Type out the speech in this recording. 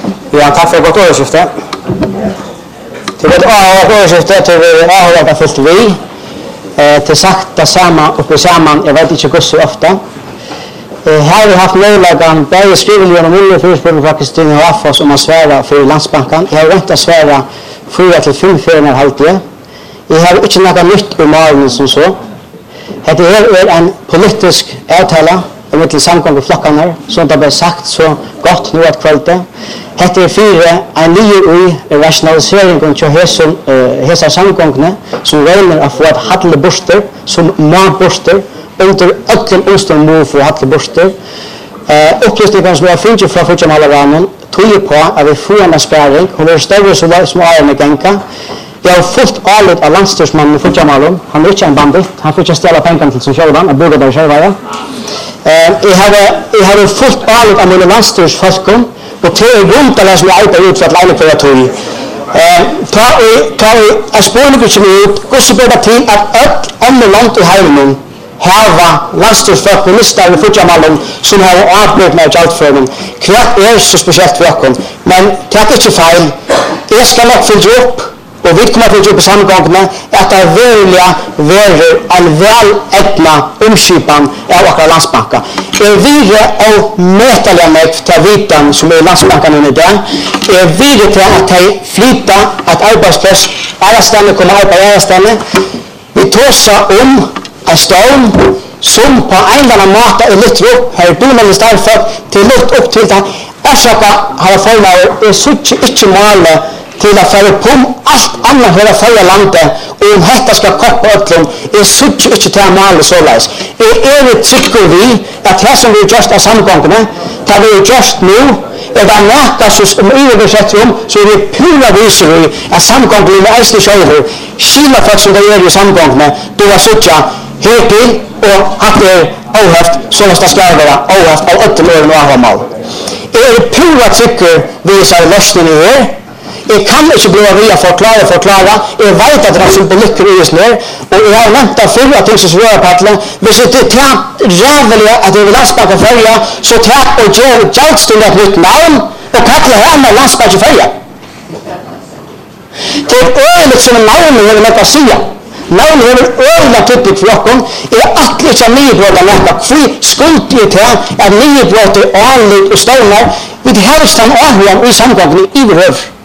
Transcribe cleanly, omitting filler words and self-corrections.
Ja, tack för gott årsskifte. Till ett årsskifte till vi har det fullt vi. Till sakta samman uppe samman, jag vet inte hur så ofta. Här har vi haft möjligheten bägge skrivningar och mulig förespråkning från Kristina Raffos om att svära för Landsbanken. Jag har inte att svära 4-5 föreningar halvtid. Jag har inte något nytt om morgonen som så. Det är en politisk avtale om till samgång i flockarna som det har sagt så gott nu att kvällte. Det är fyra en ny rationalisering och hesa samgångna som väljer att få ett handle borster som matborster under öppen omstånd för handle borster. Upplysningar som jag finner från Fotjamalagranen tyder på att vi får en spärring och är större som är gänka. Jag har fullt ärligt av landstyrsmannen i Fotjamalum. Han är inte en bandit. Han får inte ställa pengar till sin självan och bygga där själva. Jag har fullt ärligt av mina landstyrsfolken och till runt alla som jag arbetar ut för att lära för att tog. Ta en spårning som är ut. Gå så bättre till att ett ännu land i heimen hava landstyrsfolk minister i Fotjamalum som har arbetat med hjälpföring. Kvart är så speciellt för oss. Men tack inte fel. Jag ska nog fylla upp. Och vi kommer att på samgångarna att det är en väl ägna omskipan av våra landsbanker. Vi är mätaliga med till vitan som är landsbanken i dag. Vi är till att flytta att arbetsplats alla ställen kommer att arbeta alla ställen. Vi tåsar om en storm som på en eller annan måte är lite upp. Här är domen istället till lite upp till det. Orsaka har förmåner är så inte målet till att föra på allt annat hela förra landet och om detta ska koppa ötlom är så inte till att måla således. Det tycker vi att det som vi just är samgångarna tar vi just nu är det näka som översätter om så är det pura visar vi att samgångarna är äldste själva skilja för som det är i samgångarna då var så här till och att det är avhäft så måste det ska vara avhäft av 8 år och avhäft. Det pura tycker vi så lösningen är. Jag kan inte bli via förklara. Jag vet att det är symboliker i oss ner. Och jag har nämnt att förra ting som svåra paddla. Hvis det är rävliga att det är landsbanken följa så tack och gör hjälpstund ett nytt namn och kattla hemma landsbanken följa. Det är övrigt som namnen jag vill lägga säga. Namnen är övrigt typiskt för oss. Är att liksom nybrott av näka. Fri skuld i det här att nybrott är anligt och stålar. Vi har stann avgång i samgången i övrigt.